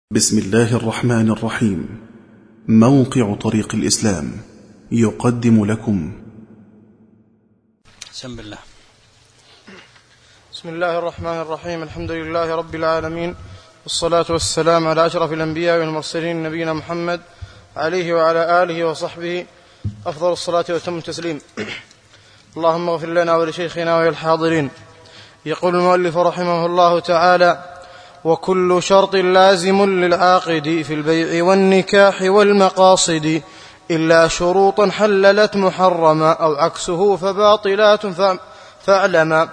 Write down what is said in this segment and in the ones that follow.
بسم الله الرحمن الرحيم. موقع طريق الإسلام يقدم لكم بسم الله الرحمن الرحيم. الحمد لله رب العالمين، والصلاة والسلام على أشرف الأنبياء والمرسلين نبينا محمد عليه وعلى آله وصحبه أفضل الصلاة وأتم التسليم. اللهم اغفر لنا ولشيخنا وللحاضرين. يقول المؤلف رحمه الله تعالى: وكل شرط لازم للعاقد في البيع والنكاح والمقاصد إلا شروطا حللت محرما أو عكسه فباطلات فاعلما.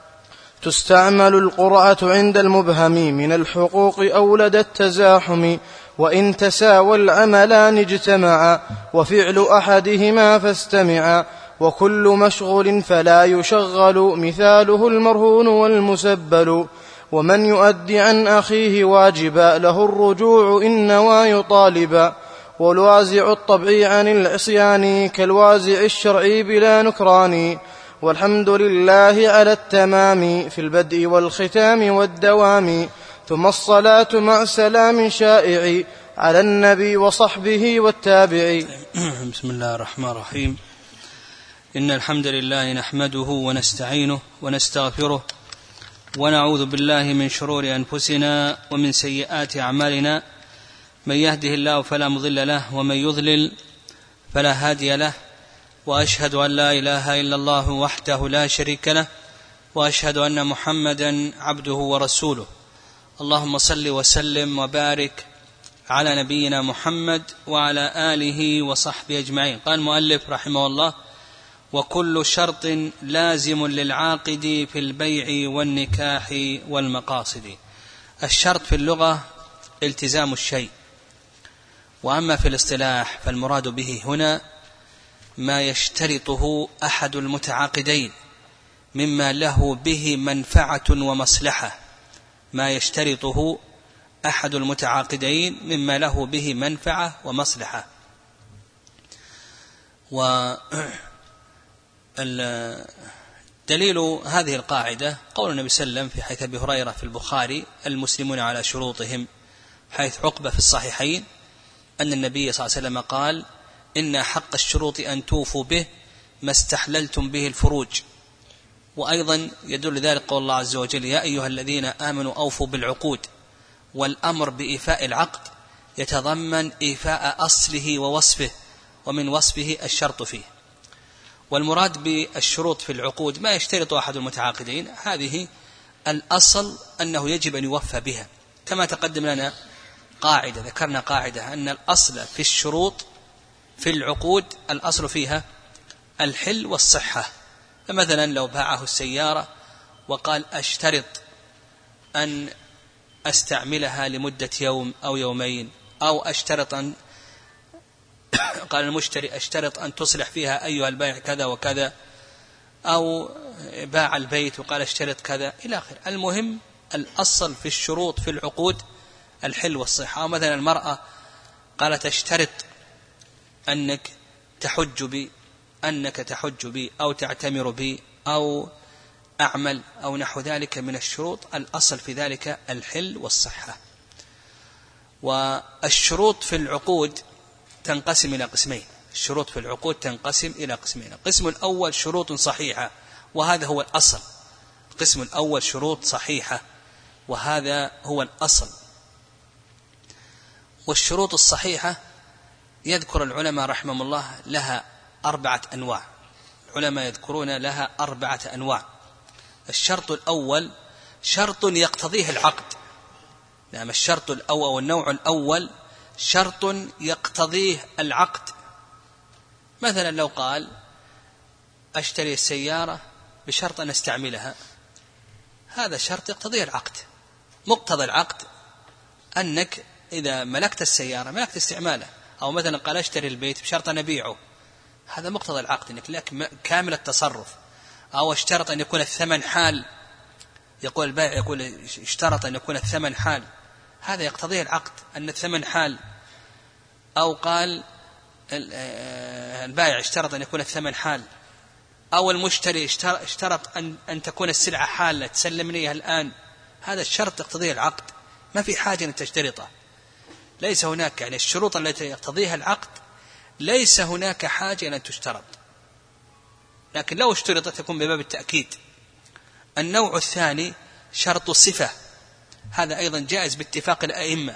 تستعمل القرعة عند المبهم من الحقوق أو لدى التزاحم، وإن تساوى العملان اجتمعا وفعل أحدهما فاستمعا، وكل مشغول فلا يشغل مثاله المرهون والمسبل، ومن يؤدي عن أخيه واجبا له الرجوع إن نوى يطالبا، والوازع الطبعي عن العصيان كالوازع الشرعي بلا نكران. والحمد لله على التمام في البدء والختام والدوام، ثم الصلاة مع سلام شائع على النبي وصحبه والتابعي. بسم الله الرحمن الرحيم. إن الحمد لله نحمده ونستعينه ونستغفره ونعوذ بالله من شرور أنفسنا ومن سيئات أعمالنا، من يهده الله فلا مضل له ومن يضلل فلا هادي له، وأشهد أن لا إله إلا الله وحده لا شريك له، وأشهد أن محمدا عبده ورسوله. اللهم صل وسلم وبارك على نبينا محمد وعلى آله وصحبه أجمعين. قال المؤلف رحمه الله: وكل شرط لازم للعاقد في البيع والنكاح والمقاصد. الشرط في اللغة التزام الشيء، وأما في الاصطلاح فالمراد به هنا ما يشترطه أحد المتعاقدين مما له به منفعة ومصلحة، ما يشترطه أحد المتعاقدين مما له به منفعة ومصلحة. دليل هذه القاعدة قول النبي صلى الله عليه وسلم في حديث أبي هريرة في البخاري: المسلمون على شروطهم، حيث عقبة في الصحيحين أن النبي صلى الله عليه وسلم قال: إن حق الشروط أن توفوا به ما استحللتم به الفروج. وأيضا يدل ذلك قول الله عز وجل: يا أيها الذين آمنوا أوفوا بالعقود. والأمر بإيفاء العقد يتضمن إيفاء أصله ووصفه، ومن وصفه الشرط فيه. والمراد بالشروط في العقود ما يشترط أحد المتعاقدين، هذه الأصل أنه يجب أن يوفى بها، كما تقدم لنا قاعدة، ذكرنا قاعدة أن الأصل في الشروط في العقود الأصل فيها الحل والصحة. فمثلا لو باعه السيارة وقال: أشترط أن أستعملها لمدة يوم أو يومين، أو أشترط أن قال المشتري: أشترط أن تصلح فيها أيها البائع كذا وكذا، أو باع البيت وقال: أشترط كذا إلى آخره. المهم الأصل في الشروط في العقود الحل والصحة. أو مثلا المرأة قالت: أشترط أنك تحج بي، أنك تحج بي أو تعتمر بي أو أعمل أو نحو ذلك من الشروط، الأصل في ذلك الحل والصحة. والشروط في العقود تنقسم إلى قسمين. الشروط في العقود تنقسم إلى قسمين: القسم الأول شروط صحيحة، وهذا هو الأصل. القسم الأول شروط صحيحة، وهذا هو الأصل. والشروط الصحيحة يذكر العلماء رحمهم الله لها 4 أنواع. العلماء يذكرون لها 4 أنواع. الشرط الأول شرط يقتضيه العقد. نعم، الشرط الأول والنوع الأول شرط يقتضيه العقد. مثلا لو قال: أشتري السيارة بشرط أن أستعملها، هذا شرط يقتضيه العقد. مقتضى العقد أنك إذا ملكت السيارة ملكت استعمالها. أو مثلا قال: أشتري البيت بشرط أن أبيعه، هذا مقتضى العقد أنك لك كامل التصرف. أو اشترط أن يكون الثمن حال، يقول البائع يقول: اشترط أن يكون الثمن حال، هذا يقتضيه العقد أن الثمن حال. أو قال البائع اشترط أن يكون الثمن حال، أو المشتري اشترط أن تكون السلعة حالة تسلمنيها الآن، هذا الشرط يقتضيه العقد، ما في حاجة أن تشترطه. ليس هناك يعني الشروط التي يقتضيها العقد ليس هناك حاجة أن تشترط، لكن لو اشترطت تكون بباب التأكيد. النوع الثاني شرط الصفة، هذا أيضا جائز باتفاق الأئمة،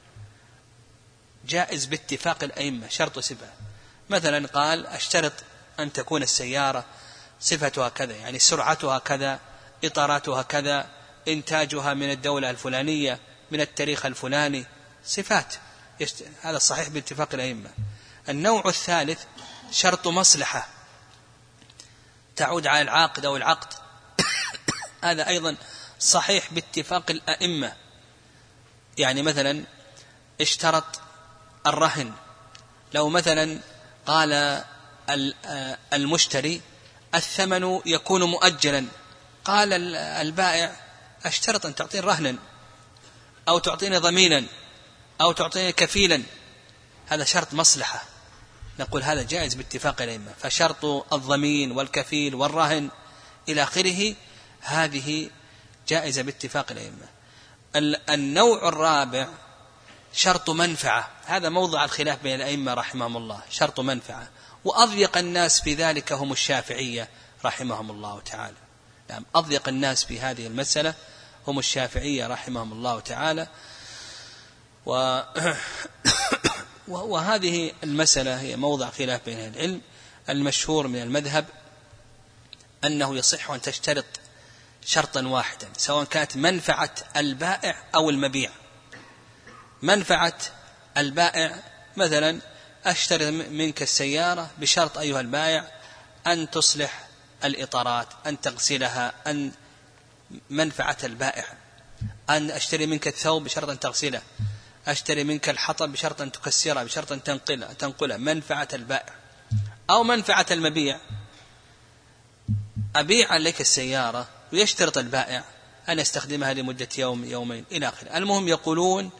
جائز باتفاق الأئمة شرط صفة. مثلا قال اشترط أن تكون السيارة صفتها كذا، يعني سرعتها كذا، إطاراتها كذا، إنتاجها من الدولة الفلانية، من التاريخ الفلاني، صفات، هذا صحيح باتفاق الأئمة. النوع الثالث شرط مصلحة تعود على العاقد أو العقد، هذا أيضا صحيح باتفاق الأئمة. يعني مثلا اشترط الرهن، لو مثلا قال المشتري الثمن يكون مؤجلا، قال البائع اشترط أن تعطيني رهنا أو تعطيني ضمينا أو تعطيني كفيلا، هذا شرط مصلحة، نقول هذا جائز باتفاق الأئمة. فشرط الضمين والكفيل والرهن إلى آخره هذه جائزة باتفاق الأئمة. النوع الرابع شرط منفعة، هذا موضع الخلاف بين الأئمة رحمهم الله، شرط منفعة، وأضيق الناس في ذلك هم الشافعية رحمهم الله تعالى. نعم، أضيق الناس في هذه المسألة هم الشافعية رحمهم الله تعالى. وهذه المسألة هي موضع خلاف بين العلم. المشهور من المذهب أنه يصح أن تشترط شرطا واحدا، سواء كانت منفعة البائع أو المبيع. منفعة البائع مثلا أشترط منك السيارة بشرط أيها البائع أن تصلح الإطارات، أن تغسلها، أن منفعة البائع. أن أشتري منك الثوب بشرط أن تغسله، أشتري منك الحطب بشرط أن تكسره، بشرط أن تنقله، منفعة البائع. أو منفعة المبيع، أبيع لك السيارة ويشترط البائع أن يستخدمها لمدة يوم يومين إلى آخره. المهم يقولون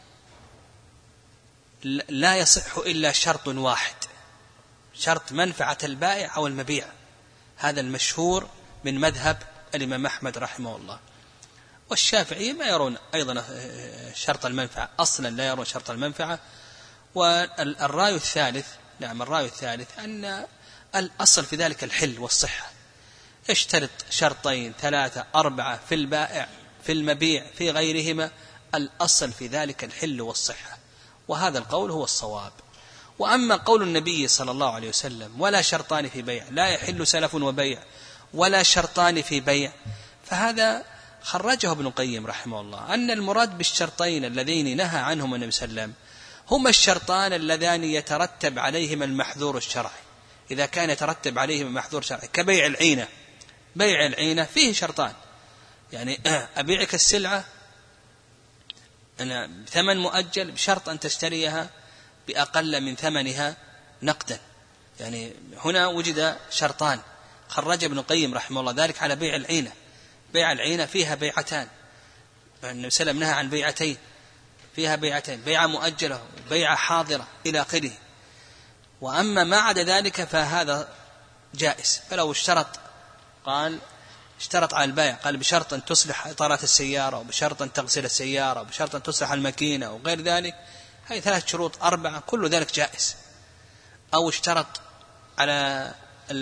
لا يصح إلا شرط واحد، شرط منفعة البائع أو المبيع، هذا المشهور من مذهب الإمام أحمد رحمه الله. والشافعية ما يرون أيضا شرط المنفعة، أصلا لا يرون شرط المنفعة. والرأي الثالث، نعم الرأي الثالث أن الأصل في ذلك الحل والصحة، اشترط شرطين 3 4 في البائع في المبيع في غيرهما، الأصل في ذلك الحل والصحة، وهذا القول هو الصواب. وأما قول النبي صلى الله عليه وسلم ولا شرطان في بيع، لا يحل سلف وبيع ولا شرطان في بيع، فهذا خرجه ابن القيم رحمه الله، أن المراد بالشرطين اللذين نهى عنهم النبي صلى الله عليه وسلم هما الشرطان اللذان يترتب عليهما المحذور الشرعي. إذا كان يترتب عليهما المحذور الشرعي كبيع العينة، بيع العينة فيه شرطان، يعني أبيعك السلعة أنا بثمن مؤجل بشرط أن تشتريها بأقل من ثمنها نقدا، يعني هنا وجد شرطان خرج ابن القيم رحمه الله ذلك على بيع العينة. بيع العينة فيها بيعتان، النبي صلى الله عليه وسلم نهى عن بيعتين، فيها بيعتين، بيعة مؤجلة وبيعة حاضرة إلى آخره. وأما ما عدا ذلك فهذا جائز. فلو اشترط، قال اشترط على البائع، قال بشرط أن تصلح إطارات السيارة، وبشرط أن تغسل السيارة، وبشرط أن تصلح الماكينة وغير ذلك، هذه 3 شروط 4 كل ذلك جائز. أو اشترط على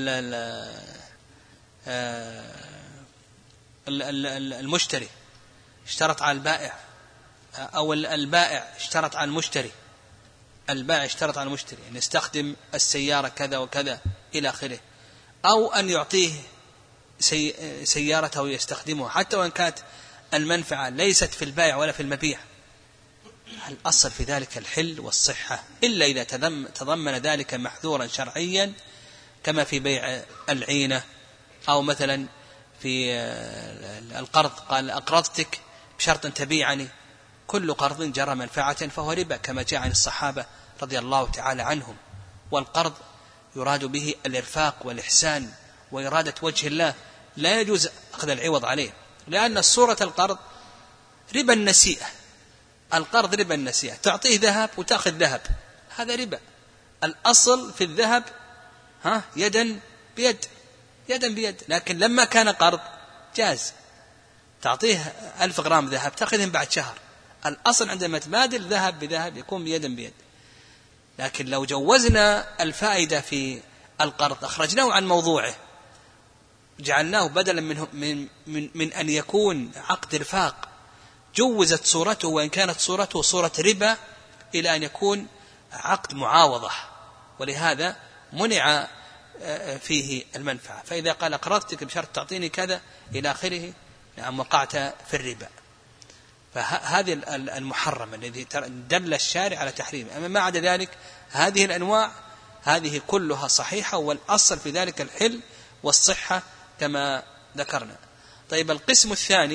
المشتري، اشترط على البائع، أو البائع اشترط على المشتري، البائع اشترط على المشتري أن يستخدم السيارة كذا وكذا إلى آخره، أو أن يعطيه سيارته يستخدمها حتى وإن كانت المنفعة ليست في البائع ولا في المبيع. الأصل في ذلك الحل والصحة، إلا إذا تضمن ذلك محذورا شرعيا كما في بيع العينة، أو مثلا في القرض، قال أقرضتك بشرط أن تبيعني، كل قرض جرى منفعة فهو ربا كما جاء عن الصحابة رضي الله تعالى عنهم. والقرض يراد به الإرفاق والإحسان وإرادة وجه الله، لا يجوز أخذ العوض عليه، لأن صورة القرض ربا النسيئة، القرض ربا النسيئة، تعطيه ذهب وتأخذ ذهب، هذا ربا. الأصل في الذهب يدا بيد، يدا بيد، لكن لما كان قرض جاز تعطيه 1000 غرام ذهب تأخذهم بعد شهر، الأصل عندما تبادل ذهب بذهب يكون بيد بيد. لكن لو جوزنا الفائدة في القرض أخرجناه عن موضوعه، جعلناه بدلا من أن يكون عقد رفاق جوزت صورته وإن كانت صورته صورة ربا إلى أن يكون عقد معاوضة، ولهذا منع فيه المنفعة. فإذا قال أقرضتك بشرط تعطيني كذا إلى آخره، نعم وقعت في الربا. فهذه المحرم الذي دل الشارع على تحريمه. أما ما عدا ذلك هذه الأنواع هذه كلها صحيحة، والأصل في ذلك الحل والصحة كما ذكرنا. طيب القسم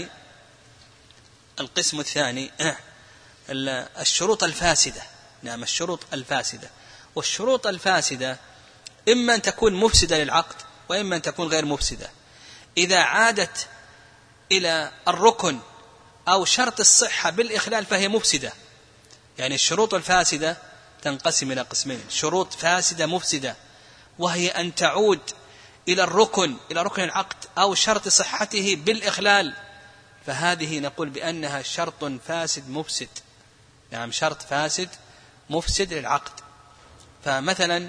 الثاني الشروط الفاسدة. نعم الشروط الفاسدة. والشروط الفاسدة إما أن تكون مفسدة للعقد وإما أن تكون غير مفسدة. إذا عادت إلى الركن أو شرط الصحة بالإخلال فهي مفسدة. يعني الشروط الفاسدة تنقسم إلى قسمين: شروط فاسدة مفسدة، وهي أن تعود إلى ركن العقد أو شرط صحته بالإخلال، فهذه نقول بأنها شرط فاسد مفسد. نعم شرط فاسد مفسد للعقد. فمثلا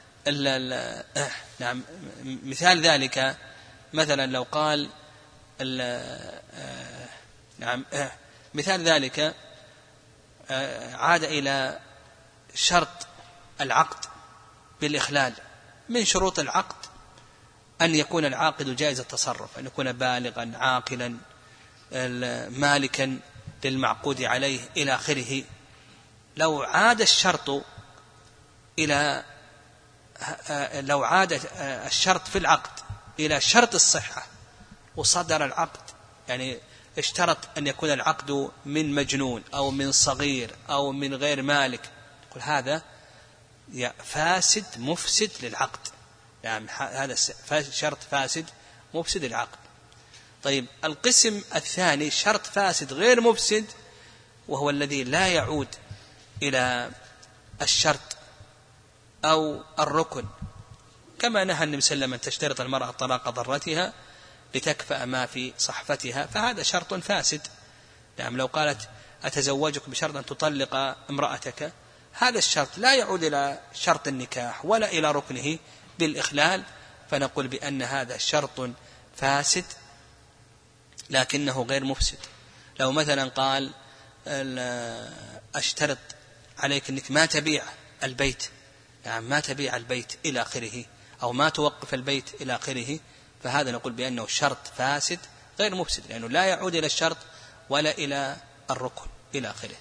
نعم مثال ذلك مثلا لو قال نعم مثال ذلك عاد إلى شرط العقد بالإخلال. من شروط العقد أن يكون العاقد جائز التصرف، أن يكون بالغا عاقلا مالكا للمعقود عليه إلى آخره. لو عاد الشرط في العقد إلى شرط الصحة وصدر العقد، يعني اشترط أن يكون العقد من مجنون أو من صغير أو من غير مالك، يقول هذا فاسد مفسد للعقد. يعني هذا شرط فاسد مفسد للعقد. طيب القسم الثاني شرط فاسد غير مفسد، وهو الذي لا يعود إلى الشرط أو الركن، كما نهى النبي صلى الله عليه وسلم أن تشترط المرأة طلاق ضرتها لتكفأ ما في صحفتها، فهذا شرط فاسد. يعني لو قالت أتزوجك بشرط أن تطلق امرأتك، هذا الشرط لا يعود إلى شرط النكاح ولا إلى ركنه بالإخلال، فنقول بأن هذا شرط فاسد لكنه غير مفسد. لو مثلا قال أشترط عليك أنك ما تبيع البيت، يعني ما تبيع البيت إلى آخره، أو ما توقف البيت إلى آخره، فهذا نقول بأنه شرط فاسد غير مفسد، لأنه لا يعود إلى الشرط ولا إلى الركن إلى آخره.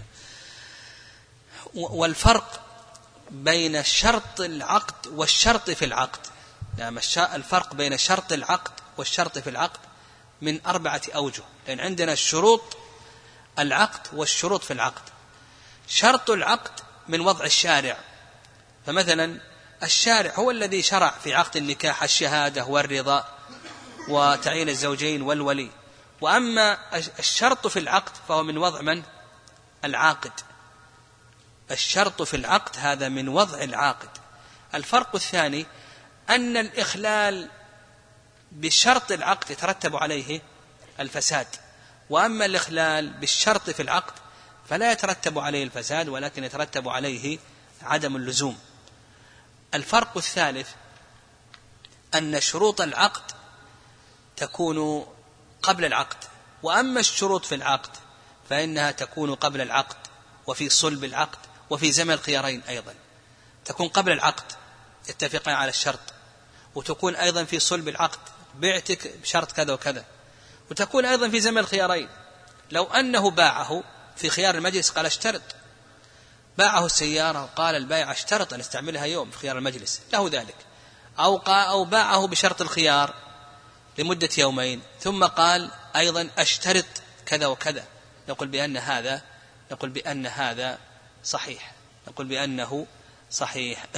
والفرق بين شرط العقد والشرط في العقد، يعني الفرق بين شرط العقد والشرط في العقد من 4 أوجه، لأن عندنا شروط العقد والشروط في العقد. شرط العقد من وضع الشارع، فمثلا الشارع هو الذي شرع في عقد النكاح الشهادة والرضا وتعيين الزوجين والولي. وأما الشرط في العقد فهو من وضع من؟ العاقد. الشرط في العقد هذا من وضع العاقد. الفرق الثاني أن الإخلال بشرط العقد يترتب عليه الفساد، وأما الإخلال بالشرط في العقد فلا يترتب عليه الفساد ولكن يترتب عليه عدم اللزوم. الفرق الثالث أن شروط العقد تكون قبل العقد، وأما الشروط في العقد فإنها تكون قبل العقد وفي صلب العقد وفي زمن الخيارين أيضا. تكون قبل العقد يتفقان على الشرط، وتكون أيضا في صلب العقد بعتك بشرط كذا وكذا، وتكون أيضا في زمن الخيارين. لو أنه باعه في خيار المجلس قال اشترط، باعه السيارة وقال البائع اشترط أن استعملها يوم في خيار المجلس، له ذلك. أو باعه بشرط الخيار لمدة يومين ثم قال أيضا اشترط كذا وكذا، نقول بأن هذا صحيح، نقول بأنه صحيح.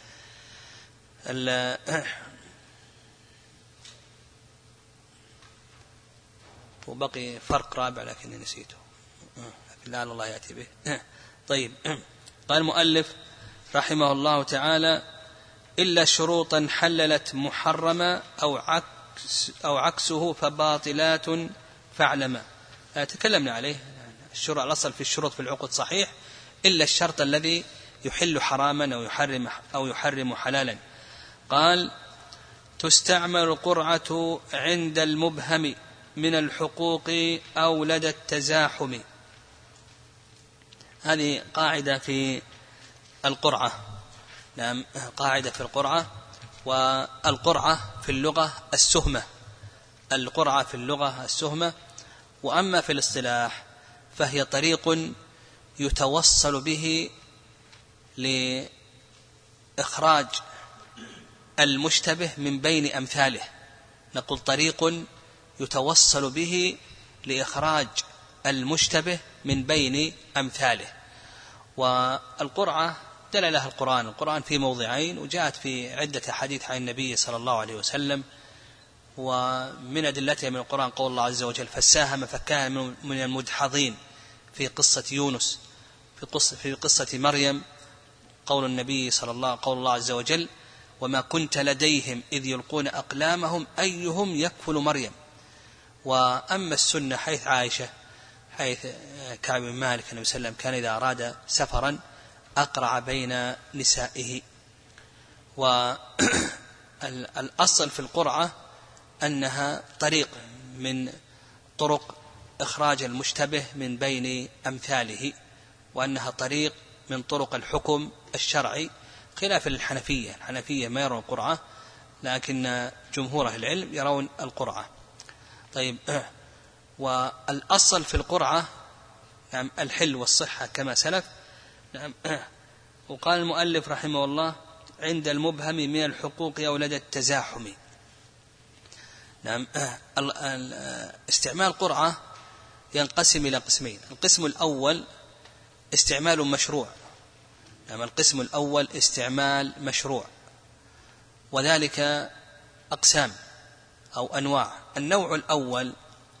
وبقي فرق رابع لكني نسيته، لكن لعل الله يأتي به. طيب، قال المؤلف رحمه الله تعالى: إلا شروطا حللت محرما أو عكسه فباطلات فاعلما. تكلمنا عليه الأصل في الشروط في العقد صحيح إلا الشرط الذي يحل حراما أو يحرم حلالا. قال: تستعمل القرعة عند المبهم من الحقوق أو لدى التزاحم. هذه قاعدة في القرعة. نعم، قاعدة في القرعة. والقرعة في اللغة السهمة، القرعة في اللغة السهمة. وأما في الاصطلاح فهي طريق يتوصل به لإخراج المشتبه من بين أمثاله. نقول طريق يتوصل به لإخراج المشتبه من بين أمثاله. والقرعة دل لها القرآن في موضعين، وجاءت في عدة حديث عن النبي صلى الله عليه وسلم. ومن أدلتها من القرآن قول الله عز وجل: فساهم فكان من المدحضين، في قصة يونس، في قصة مريم قول النبي قول الله عز وجل: وما كنت لديهم إذ يلقون أقلامهم أيهم يكفل مريم. وأما السنة حيث عائشة، حيث كعب بن مالك النبي صلى الله عليه وسلم كان إذا أراد سفرا أقرع بين نسائه. والأصل في القرعة أنها طريق من طرق إخراج المشتبه من بين أمثاله، وأنها طريق من طرق الحكم الشرعي، خلاف الحنفية ما يرون القرعة، لكن جمهور أهل العلم يرون القرعة. طيب، والأصل في القرعة نعم الحل والصحة كما سلف. نعم. وقال المؤلف رحمه الله: عند المبهم من الحقوق أو لدى التزاحم. نعم، استعمال القرعة ينقسم إلى قسمين. القسم الأول استعمال مشروع. نعم، القسم الأول استعمال مشروع، وذلك أقسام أو أنواع. النوع الأول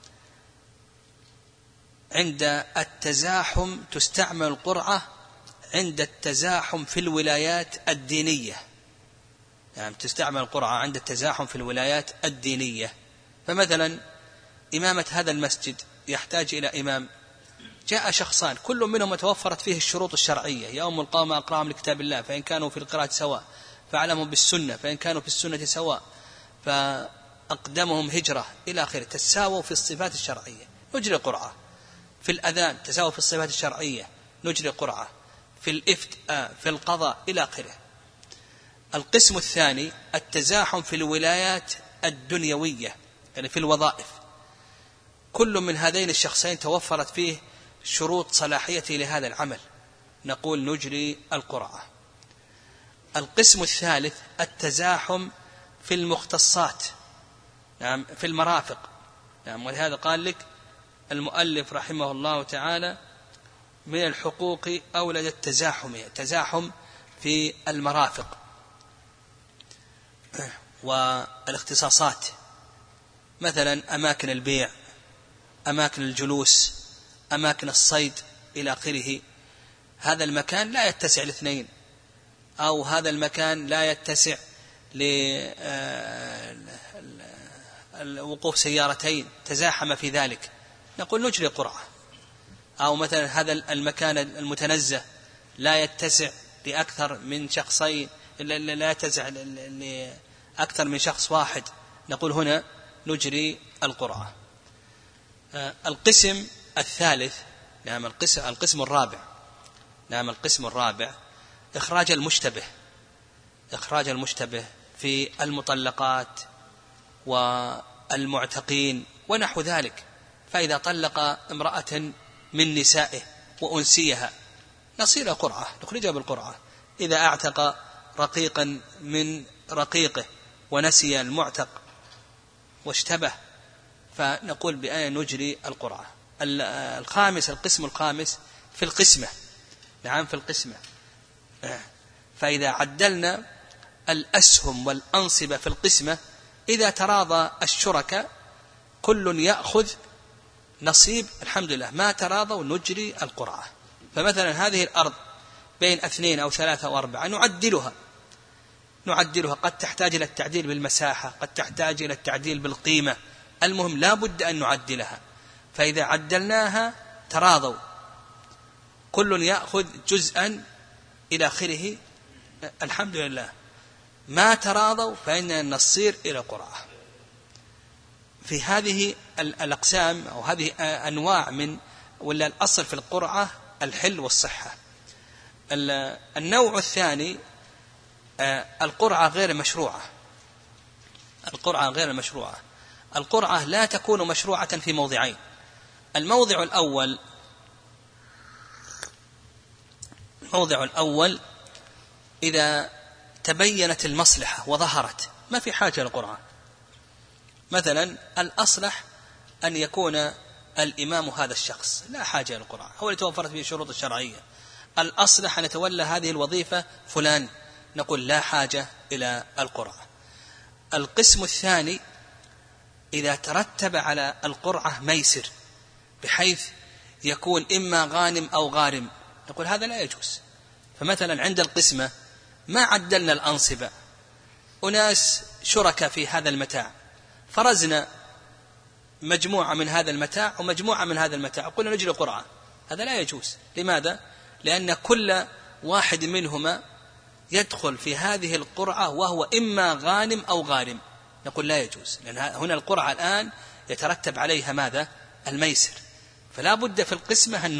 عند التزاحم، تستعمل القرعة عند التزاحم في الولايات الدينية. يعني تستعمل القرعة عند التزاحم في الولايات الدينية. فمثلا إمامة هذا المسجد يحتاج إلى إمام، جاء شخصان كل منهم توفرت فيه الشروط الشرعية: يوم القامة أقرأهم لكتاب الله، فإن كانوا في القراءة سواء فأعلمهم بالسنة، فإن كانوا في السنة سواء فأقدمهم هجرة، إلى آخره. تساووا في الصفات الشرعية، نجري قرعة. في الأذان تساووا في الصفات الشرعية، نجري قرعة. في الإفتاء، في القضاء، إلى آخره. القسم الثاني التزاحم في الولايات الدنيوية، يعني في الوظائف. كل من هذين الشخصين توفرت فيه شروط صلاحيته لهذا العمل، نقول نجري القرعة. القسم الثالث التزاحم في المختصات، نعم، في المرافق. نعم، ولهذا قال لك المؤلف رحمه الله تعالى: من الحقوق أو لدى التزاحم في المرافق والاختصاصات، مثلا أماكن البيع، أماكن الجلوس، أماكن الصيد، إلى آخره. هذا المكان لا يتسع لاثنين، أو هذا المكان لا يتسع لوقوف سيارتين، تزاحم في ذلك، نقول نجري قرعة. أو مثلا هذا المكان المتنزه لا يتسع لأكثر من شخصين، لا يتسع لأكثر من شخص واحد، نقول هنا نجري القرعة. القسم الثالث، نعم القسم الرابع، نعم القسم الرابع إخراج المشتبه في المطلقات والمعتقين ونحو ذلك. فإذا طلق امرأة من نسائه وأنسيها نصير قرعة، نخرجها بالقرعة. إذا اعتق رقيقا من رقيقه ونسي المعتق واشتبه، فنقول بأن نجري القرعة. القسم الخامس في القسمة، نعم في القسمة. فإذا عدلنا الأسهم والأنصبة في القسمة، إذا تراضى الشركاء كل يأخذ نصيب، الحمد لله. ما تراضوا نجري القرعة. فمثلا هذه الأرض بين 2 أو 3 أو 4 نعدلها، قد تحتاج إلى التعديل بالمساحة، قد تحتاج إلى التعديل بالقيمة، المهم لا بد أن نعدلها. فإذا عدلناها تراضوا كل يأخذ جزءا إلى آخره، الحمد لله. ما تراضوا فإننا نصير إلى قرعة. في هذه الأقسام أو هذه أنواع من ولا الأصل في القرعة الحل والصحة. النوع الثاني القرعة غير مشروعة. القرعة غير مشروعة. القرعة لا تكون مشروعة في موضعين. الموضع الأول إذا تبينت المصلحة وظهرت ما في حاجة للقرعة. مثلا الأصلح أن يكون الإمام هذا الشخص، لا حاجة للقرعة، هو اللي توفرت فيه الشروط الشرعية. الأصلح أن يتولى هذه الوظيفة فلان، نقول لا حاجة إلى القرعة. القسم الثاني إذا ترتب على القرعة ميسر بحيث يكون إما غانم أو غارم، نقول هذا لا يجوز. فمثلا عند القسمة ما عدلنا الأنصبة، أناس شركة في هذا المتاع، فرزنا مجموعة من هذا المتاع ومجموعة من هذا المتاع، قلنا نجري قرعة، هذا لا يجوز. لماذا؟ لأن كل واحد منهما يدخل في هذه القرعة وهو إما غانم أو غارم، نقول لا يجوز، لأن هنا القرعة الآن يترتب عليها ماذا؟ الميسر. فلا بد في القسمة أن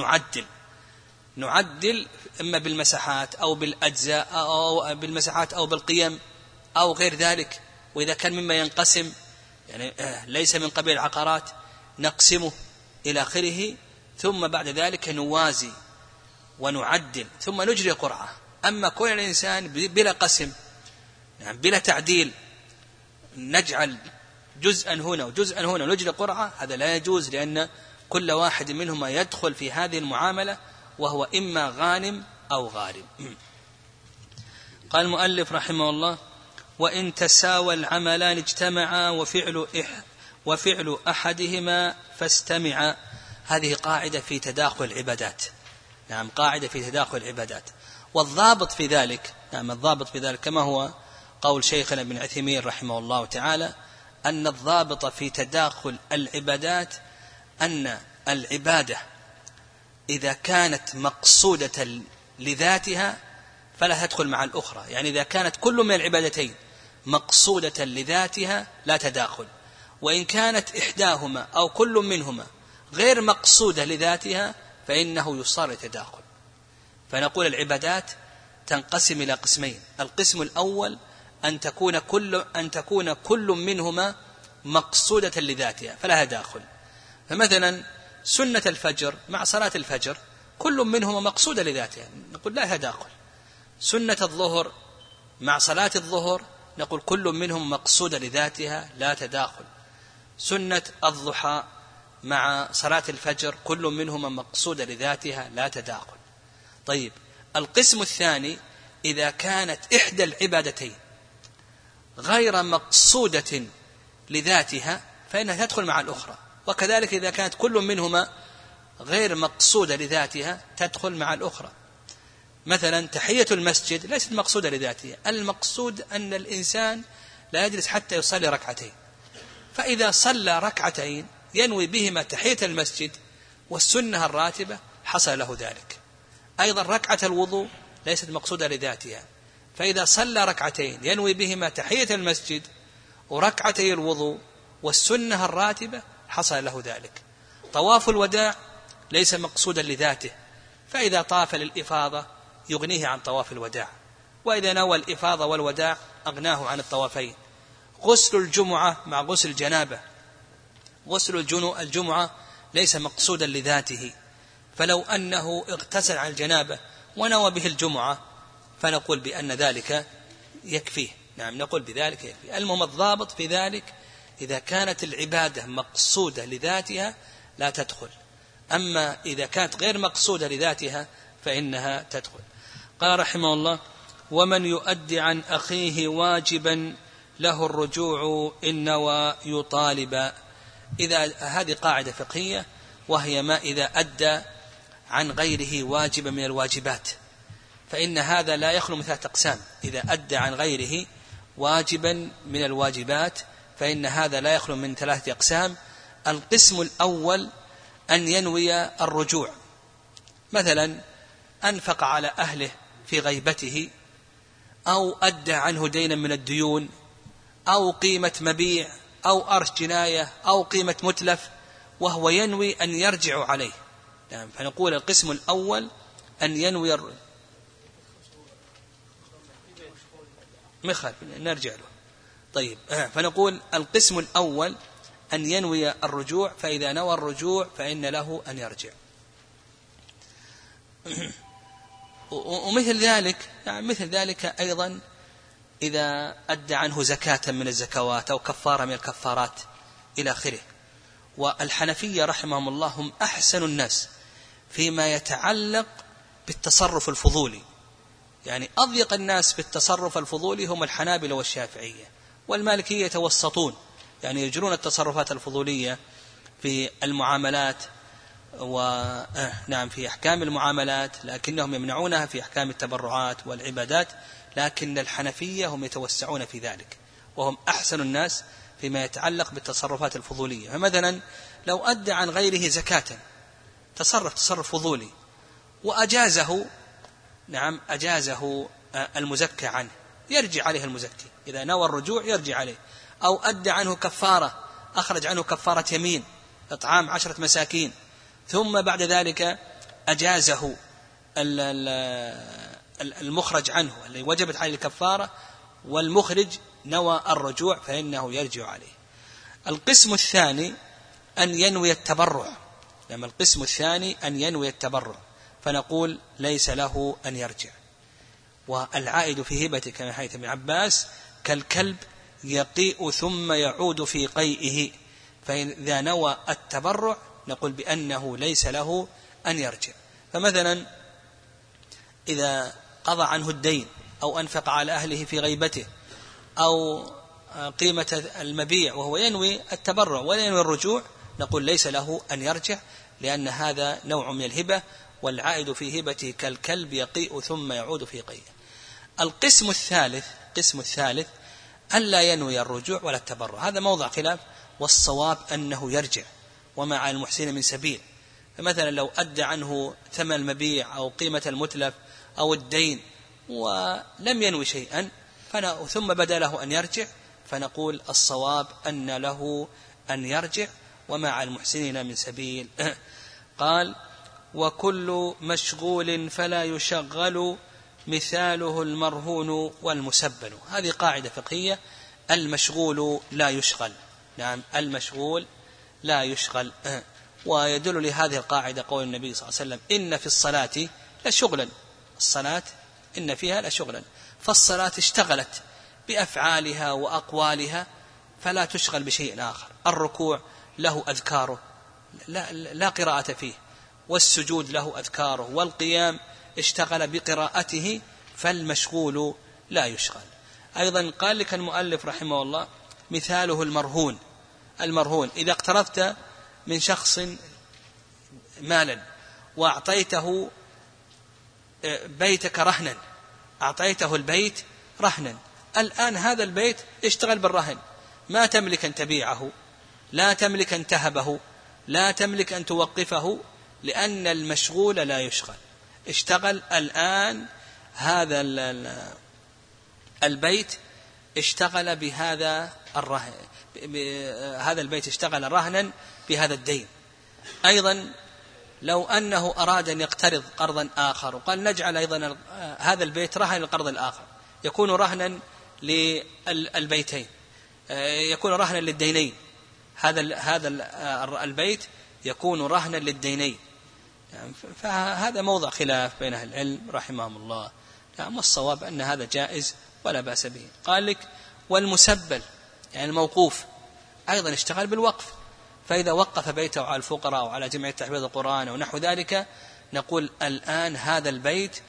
نعدل إما بالمساحات أو بالأجزاء أو بالمساحات أو بالقيم أو غير ذلك. وإذا كان مما ينقسم يعني ليس من قبيل العقارات نقسمه إلى آخره، ثم بعد ذلك نوازي ونعدل ثم نجري قرعة. أما كل الإنسان بلا قسم يعني بلا تعديل نجعل جزءا هنا وجزءا هنا ونجري قرعة، هذا لا يجوز، لأن كل واحد منهما يدخل في هذه المعاملة وهو إما غانم أو غارم. قال المؤلف رحمه الله: وإن تساوى العملان اجتمعا وفعل أحدهما فاستمعا. هذه قاعدة في تداخل العبادات. نعم، قاعدة في تداخل العبادات. والضابط في ذلك، نعم الضابط في ذلك كما هو قول شيخنا ابن عثيمين رحمه الله تعالى، أن الضابط في تداخل العبادات أن العبادة إذا كانت مقصودة لذاتها فلا تدخل مع الأخرى. يعني إذا كانت كل من العبادتين مقصودة لذاتها لا تداخل، وإن كانت إحداهما أو كل منهما غير مقصودة لذاتها فإنه يصار تداخل. فنقول العبادات تنقسم إلى قسمين: القسم الأول أن تكون كل منهما مقصودة لذاتها فلا تداخل. فمثلا سنة الفجر مع صلاة الفجر كل منهما مقصودة لذاتها، نقول لا تداخل. سنة الظهر مع صلاة الظهر نقول كل منهم مقصودة لذاتها لا تداخل. سنة الضحى مع صلاة الفجر كل منهما مقصودة لذاتها لا تداخل. طيب، القسم الثاني إذا كانت إحدى العبادتين غير مقصودة لذاتها فإنها تدخل مع الأخرى، وكذلك إذا كانت كل منهما غير مقصودة لذاتها تدخل مع الأخرى. مثلا تحية المسجد ليست مقصودة لذاتها، المقصود أن الإنسان لا يجلس حتى يصلي ركعتين، فإذا صلى ركعتين ينوي بهما تحية المسجد والسنة الراتبة حصل له ذلك. أيضا ركعة الوضوء ليست مقصودة لذاتها، فإذا صلى ركعتين ينوي بهما تحية المسجد وركعتي الوضوء والسنة الراتبة حصل له ذلك. طواف الوداع ليس مقصودا لذاته، فإذا طاف للإفاضة يغنيه عن طواف الوداع، وإذا نوى الإفاضة والوداع أغناه عن الطوافين. غسل الجمعة مع غسل الجنابة، غسل الجمعة ليس مقصودا لذاته، فلو أنه اغتسل عن الجنابة ونوى به الجمعة فنقول بأن ذلك يكفيه. نعم، نقول بذلك يكفيه. المهم الضابط في ذلك إذا كانت العبادة مقصودة لذاتها لا تدخل، أما إذا كانت غير مقصودة لذاتها فإنها تدخل. قال رحمه الله: ومن يؤدي عن أخيه واجبا له الرجوع إن نوى يطالب. هذه قاعدة فقهية، وهي ما إذا أدى عن غيره واجبا من الواجبات فإن هذا لا يخلو من ثلاثة أقسام. إذا أدى عن غيره واجبا من الواجبات فإن هذا لا يخلو من ثلاثة أقسام. القسم الأول أن ينوي الرجوع. مثلا أنفق على أهله في غيبته، أو أدى عنه دينا من الديون، أو قيمة مبيع، أو أرش جناية، أو قيمة متلف، وهو ينوي أن يرجع عليه. يعني فنقول القسم الأول أن ينوي نرجع له. طيب، فنقول القسم الأول أن ينوي الرجوع، فإذا نوى الرجوع فإن له أن يرجع. ومثل ذلك، يعني مثل ذلك أيضا إذا أدى عنه زكاة من الزكوات أو كفارة من الكفارات إلى آخره. والحنفية رحمهم الله هم أحسن الناس فيما يتعلق بالتصرف الفضولي، يعني أضيق الناس بالتصرف الفضولي هم الحنابلة والشافعية، والمالكية يتوسطون، يعني يجرون التصرفات الفضولية في المعاملات ونعم في أحكام المعاملات، لكنهم يمنعونها في أحكام التبرعات والعبادات. لكن الحنفية هم يتوسعون في ذلك، وهم أحسن الناس فيما يتعلق بالتصرفات الفضولية. فمثلا لو أدى عن غيره زكاة، تصرف فضولي، وأجازه أجازه المزكى عنه، يرجع عليه المزكي إذا نوى الرجوع، يرجع عليه. أو أدى عنه كفارة، أخرج عنه كفارة يمين إطعام 10 مساكين، ثم بعد ذلك أجازه المخرج عنه اللي وجبت عليه الكفارة، والمخرج نوى الرجوع، فإنه يرجع عليه. القسم الثاني أن ينوي التبرع، لما القسم الثاني أن ينوي التبرع، فنقول ليس له أن يرجع. والعائد في هبته كما حديث ابن عباس كالكلب يقيء ثم يعود في قيئه، فإذا نوى التبرع نقول بأنه ليس له أن يرجع. فمثلا إذا قضى عنه الدين، أو أنفق على أهله في غيبته، أو قيمة المبيع وهو ينوي التبرع ولا ينوي الرجوع، نقول ليس له أن يرجع، لأن هذا نوع من الهبة، والعائد في هبته كالكلب يقيء ثم يعود في قيئه. القسم الثالث ألا ينوي الرجوع ولا التبرع، هذا موضع خلاف، والصواب أنه يرجع، وما على المحسنين من سبيل. فمثلا لو أدى عنه ثمن المبيع أو قيمة المتلف أو الدين ولم ينوي شيئا ثم بدا له أن يرجع، فنقول الصواب أن له أن يرجع، وما على المحسنين من سبيل. قال: وكل مشغول فلا يشغل مثاله المرهون والمسبل. هذه قاعدة فقهية، المشغول لا يشغل. نعم، المشغول لا يشغل. ويدل لهذه القاعدة قول النبي صلى الله عليه وسلم: إن في الصلاة لشغلا. الصلاة إن فيها لشغلا، فالصلاة اشتغلت بأفعالها وأقوالها فلا تشغل بشيء آخر. الركوع له أذكاره لا قراءة فيه، والسجود له أذكاره، والقيام اشتغل بقراءته، فالمشغول لا يشغل. أيضا قال لك المؤلف رحمه الله: مثاله المرهون إذا اقترضت من شخص مالا وأعطيته بيتك رهنا، أعطيته البيت رهنا، الآن هذا البيت اشتغل بالرهن، ما تملك أن تبيعه، لا تملك أن تهبه، لا تملك أن توقفه، لأن المشغول لا يشغل. اشتغل الآن هذا البيت، اشتغل بهذا الرهن، هذا البيت اشتغل رهنا بهذا الدين. أيضا لو أنه أراد أن يقترض قرضا آخر وقال نجعل أيضا هذا البيت رهن للقرض الآخر، يكون رهنا للبيتين، يكون رهنا للدينين، هذا البيت يكون رهنا للدينين. فهذا موضع خلاف بين أهل العلم رحمهم الله، والصواب أن هذا جائز ولا بأس به. قال لك: والمسبل يعني الموقوف أيضا اشتغل بالوقف، فإذا وقف بيته على الفقراء أو على جمعية تحفيظ القرآن أو نحو ذلك، نقول الآن هذا البيت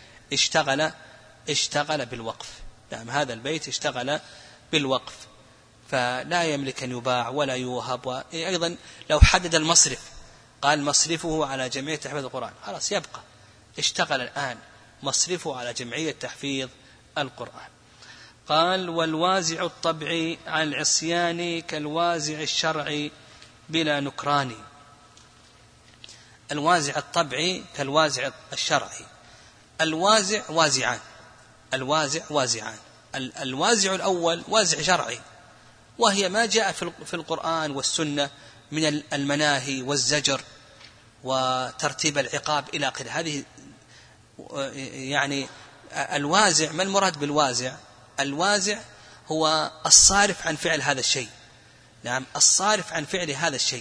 اشتغل بالوقف. نعم، هذا البيت اشتغل بالوقف، فلا يملك أن يباع ولا يوهب. أيضا لو حدد المصرف، قال مصرفه على جمعية تحفيظ القرآن، خلاص يبقى، اشتغل الآن مصرفه على جمعية تحفيظ القرآن. قال: والوازع الطبعي عن العصيان كالوازع الشرعي بلا نكران. الوازع الطبعي كالوازع الشرعي. الوازع وازعان. الوازع وازعان. الوازع الأول وازع شرعي، وهي ما جاء في القرآن والسنة من المناهي والزجر وترتيب العقاب إلى آخره. هذه يعني الوازع. ما المراد بالوازع؟ الوازع هو الصارف عن فعل هذا الشيء. نعم، الصارف عن فعل هذا الشيء.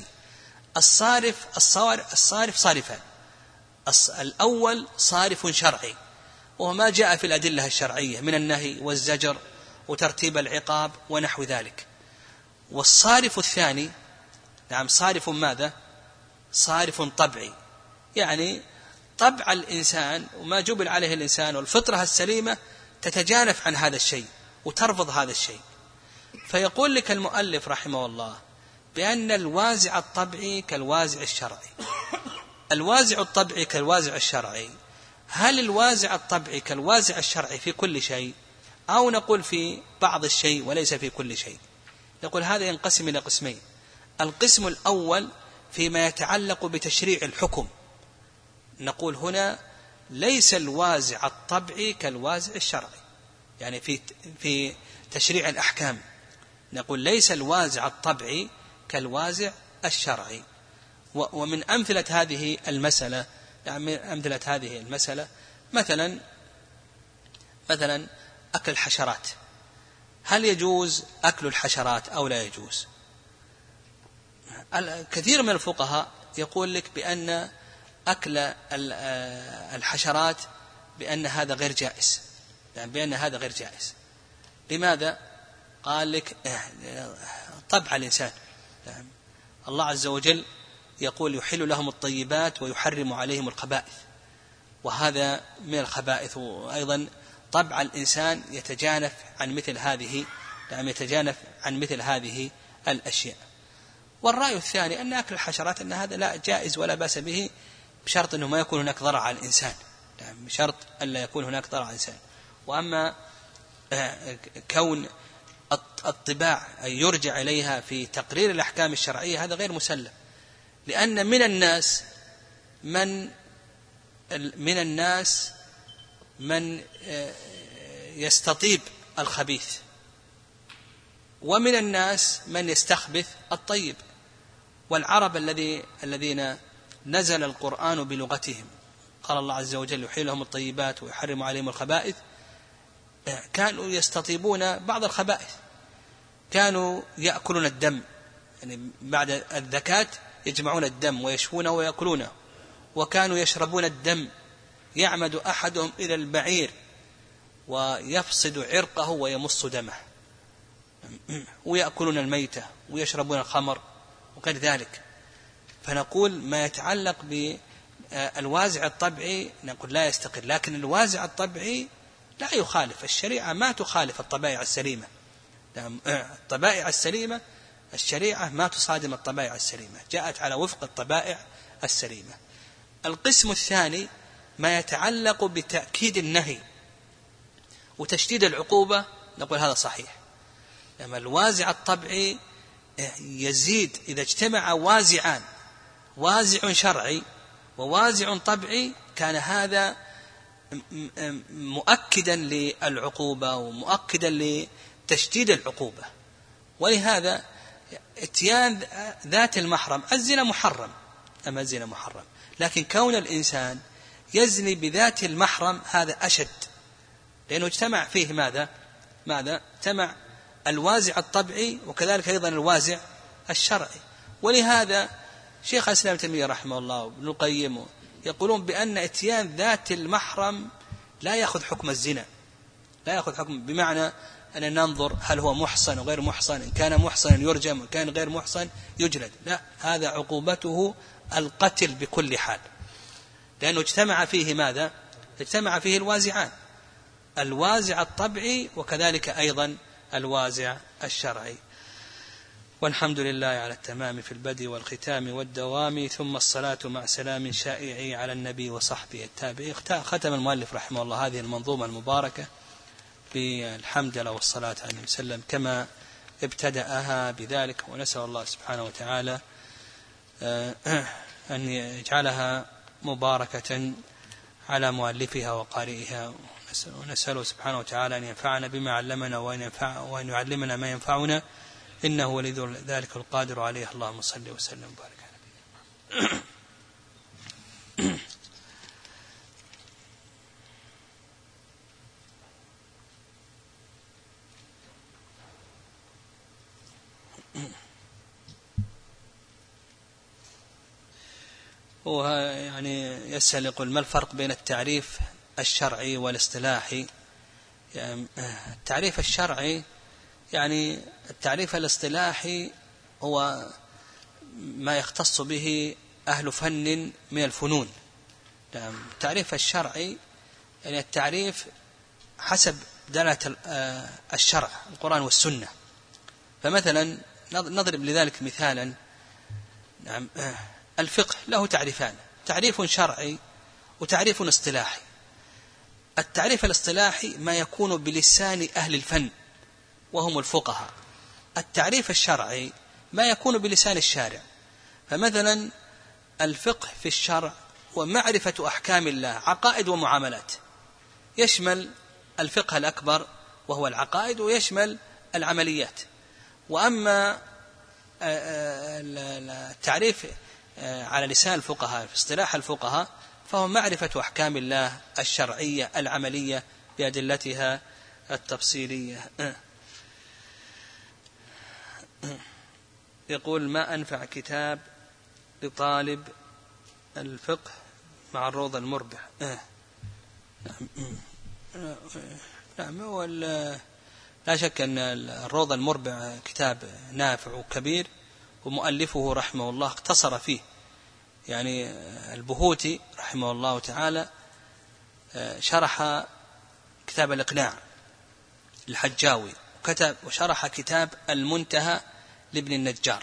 الصارف صارفان. الأول صارف شرعي، وهو ما جاء في الأدلة الشرعية من النهي والزجر وترتيب العقاب ونحو ذلك. والصارف الثاني، نعم، صارف ماذا؟ صارف طبعي، يعني طبع الإنسان وما جبل عليه الإنسان والفطرة السليمة تتجانف عن هذا الشيء وترفض هذا الشيء. فيقول لك المؤلف رحمه الله بأن الوازع الطبعي كالوازع الشرعي. الوازع الطبعي كالوازع الشرعي. هل الوازع الطبعي كالوازع الشرعي في كل شيء، أو نقول في بعض الشيء وليس في كل شيء؟ نقول هذا ينقسم إلى قسمين. القسم الأول فيما يتعلق بتشريع الحكم، نقول هنا ليس الوازع الطبعي كالوازع الشرعي، يعني في تشريع الأحكام نقول ليس الوازع الطبعي كالوازع الشرعي. ومن أمثلة هذه المسألة، يعني أمثلة هذه المسألة مثلا أكل الحشرات. هل يجوز أكل الحشرات أو لا يجوز؟ كثير من الفقهاء يقول لك بأن أكل الحشرات بأن هذا غير جائز، يعني بأن هذا غير جائز. لماذا؟ قال لك طبع الإنسان. الله عز وجل يقول يحل لهم الطيبات ويحرم عليهم الخبائث، وهذا من الخبائث. وأيضا طبع الإنسان يتجانف عن مثل هذه، يعني يتجانف عن مثل هذه الأشياء. والرأي الثاني أن أكل الحشرات أن هذا لا جائز ولا بأس به، بشرط أنه ما يكون هناك ضرر على الإنسان، يعني بشرط أن لا يكون هناك ضرر على الإنسان. وأما كون الطباع أن يرجع إليها في تقرير الأحكام الشرعية هذا غير مسلم، لأن من الناس من يستطيب الخبيث، ومن الناس من يستخبث الطيب. والعرب الذين نزل القرآن بلغتهم، قال الله عز وجل يحل لهم الطيبات ويحرم عليهم الخبائث، كانوا يستطيبون بعض الخبائث. كانوا يأكلون الدم، يعني بعد الذكاة يجمعون الدم ويشفونه ويأكلونه. وكانوا يشربون الدم، يعمد أحدهم إلى البعير ويفصد عرقه ويمص دمه. ويأكلون الميتة ويشربون الخمر وغير ذلك. فنقول ما يتعلق بالوازع الطبعي نقول لا يستقر، لكن الوازع الطبعي لا يخالف الشريعة، ما تخالف الطبائع السليمة. الطبائع السليمة، الشريعة ما تصادم الطبائع السليمة، جاءت على وفق الطبائع السليمة. القسم الثاني ما يتعلق بتأكيد النهي وتشديد العقوبة، نقول هذا صحيح. لما الوازع الطبعي يزيد إذا اجتمع وازعان، وازع شرعي ووازع طبعي، كان هذا مؤكدا للعقوبة ومؤكدا لتشديد العقوبة. ولهذا اتيان ذات المحرم، الزنا محرم، أما الزنا محرم، لكن كون الإنسان يزني بذات المحرم هذا أشد، لأنه اجتمع فيه ماذا؟ اجتمع الوازع الطبعي وكذلك أيضا الوازع الشرعي. ولهذا شيخ الإسلام ابن تيمية رحمه الله وابن القيم يقولون بأن اتيان ذات المحرم لا يأخذ حكم الزنا، لا يأخذ حكم، بمعنى أن ننظر هل هو محصن وغير محصن، إن كان محصنا يرجم وإن كان غير محصن يجلد، لا، هذا عقوبته القتل بكل حال، لأنه اجتمع فيه ماذا؟ اجتمع فيه الوازعان، الوازع الطبعي وكذلك أيضا الوازع الشرعي. والحمد لله على التمام في البدء والختام والدوام، ثم الصلاة مع سلام شائع على النبي وصحبه التابعين. ختم المؤلف رحمه الله هذه المنظومة المباركة بالحمد والصلاة على النبي صلى الله عليه وسلم كما ابتدأها بذلك، ونسأل الله سبحانه وتعالى أن يجعلها مباركة على مؤلفها وقارئها، ونسأله سبحانه وتعالى أن ينفعنا بما علمنا وأن يعلمنا ما ينفعنا، إنه ولي ذلك القادر عليه. اللهم صل وسلم وبارك على نبينا. هو يعني يسأل يقول: ما الفرق بين التعريف الشرعي والاصطلاحي؟ يعني التعريف الشرعي، يعني التعريف الاصطلاحي هو ما يختص به أهل فن من الفنون. التعريف الشرعي يعني التعريف حسب دلالة الشرع القرآن والسنة. فمثلا نضرب لذلك مثالا. الفقه له تعريفان: تعريف شرعي وتعريف اصطلاحي. التعريف الاصطلاحي ما يكون بلسان أهل الفن وهم الفقهاء. التعريف الشرعي ما يكون بلسان الشارع. فمثلا الفقه في الشرع ومعرفة أحكام الله، عقائد ومعاملات، يشمل الفقه الأكبر وهو العقائد، ويشمل العمليات. وأما التعريف على لسان الفقهاء في اصطلاح الفقهاء فهو معرفة أحكام الله الشرعية العملية بأدلتها التفصيلية. يقول: ما أنفع كتاب لطالب الفقه مع الروض المربع؟ نعم، لا شك أن الروض المربع كتاب نافع وكبير، ومؤلفه رحمه الله اختصر فيه. يعني البهوتي رحمه الله تعالى شرح كتاب الإقناع الحجاوي، وشرح كتاب المنتهى لابن النجار.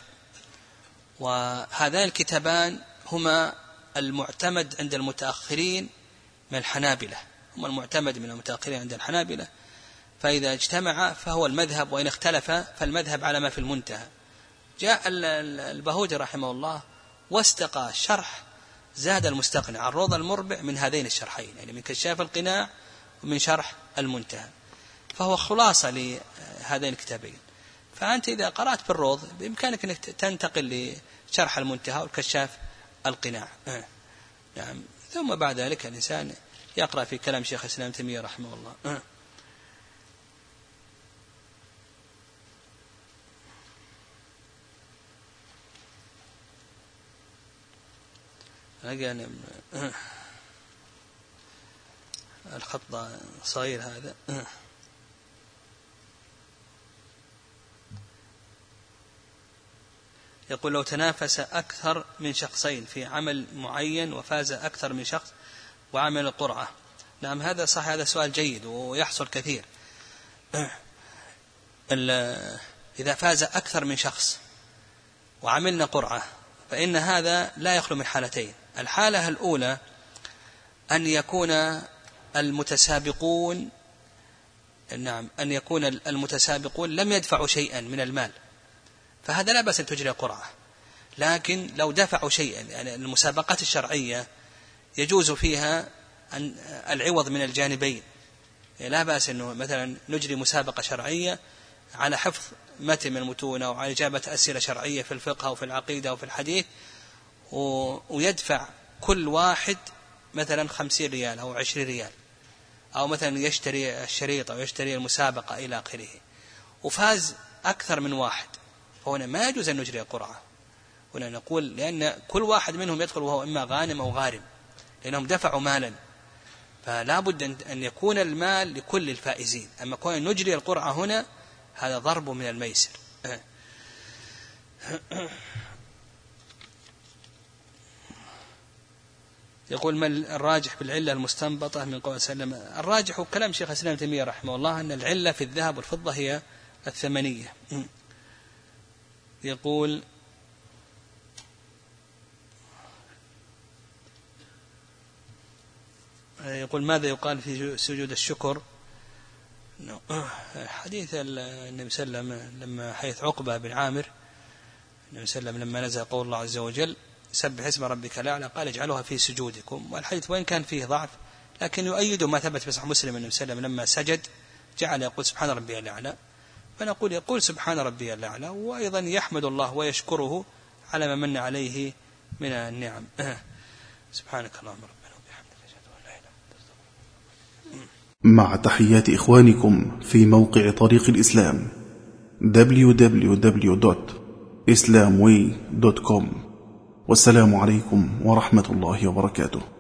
وهذان الكتابان هما المعتمد عند المتأخرين من الحنابلة، هما المعتمد من المتأخرين عند الحنابلة. فإذا اجتمع فهو المذهب، وإن اختلف فالمذهب على ما في المنتهى. جاء البهوتي رحمه الله واستقى شرح زاد المستقنع عن الروض المربع من هذين الشرحين، يعني من كشاف القناع ومن شرح المنتهى، فهو خلاصة لهذين الكتابين. فأنت إذا قرأت بالروض بإمكانك أنك تنتقل لشرح المنتهى والكشاف القناع. نعم. ثم بعد ذلك الإنسان يقرأ في كلام شيخ الإسلام ابن تيمية رحمه الله. الخط صغير هذا. يقول: لو تنافس أكثر من شخصين في عمل معين وفاز أكثر من شخص وعمل قرعة. نعم، هذا صح، هذا سؤال جيد ويحصل كثير. إذا فاز أكثر من شخص وعملنا قرعة فإن هذا لا يخلو من حالتين. الحالة الأولى أن يكون المتسابقون لم يدفعوا شيئا من المال، فهذا لا بأس أن تجري قرعة. لكن لو دفعوا شيئا، يعني المسابقات الشرعية يجوز فيها العوض من الجانبين. لا بأس أنه مثلا نجري مسابقة شرعية على حفظ متن من المتون أو على إجابة أسئلة شرعية في الفقه أو في العقيدة أو في الحديث، ويدفع كل واحد مثلا 50 ريال أو 20 ريال، أو مثلا يشتري الشريط أو يشتري المسابقة إلى آخره، وفاز أكثر من واحد، فهنا ما يجوز أن نجري قرعة. هنا نقول لأن كل واحد منهم يدخل وهو إما غانم أو غارم، لأنهم دفعوا مالا، فلا بد أن يكون المال لكل الفائزين. أما كون نجري القرعة هنا هذا ضرب من الميسر. يقول: ما الراجح بالعلة المستنبطة من قول سلم؟ الراجح كلام شيخ الإسلام ابن تيمية رحمه الله أن العلة في الذهب والفضة هي الثمنية. يقول: ماذا يقال في سجود الشكر؟ حديث النبي صلى الله عليه وسلم لما حيث عقبة بن عامر، النبي صلى الله عليه وسلم لما نزل قول الله عز وجل: سبح اسم ربك الأعلى، قال: اجعلوها في سجودكم. والحديث وإن كان فيه ضعف لكن يؤيد ما ثبت في صحيح مسلم أن وسلم لما سجد جعل يقول سبحان ربي الأعلى، فنقول يقول سبحان ربي الأعلى، وأيضا يحمد الله ويشكره على ما من عليه من النعم. سبحانك اللهم ربنا وبحمدك أشهد أن لا إله إلا أنت. مع تحيات إخوانكم في موقع طريق الإسلام www.islamway.com. والسلام عليكم ورحمة الله وبركاته.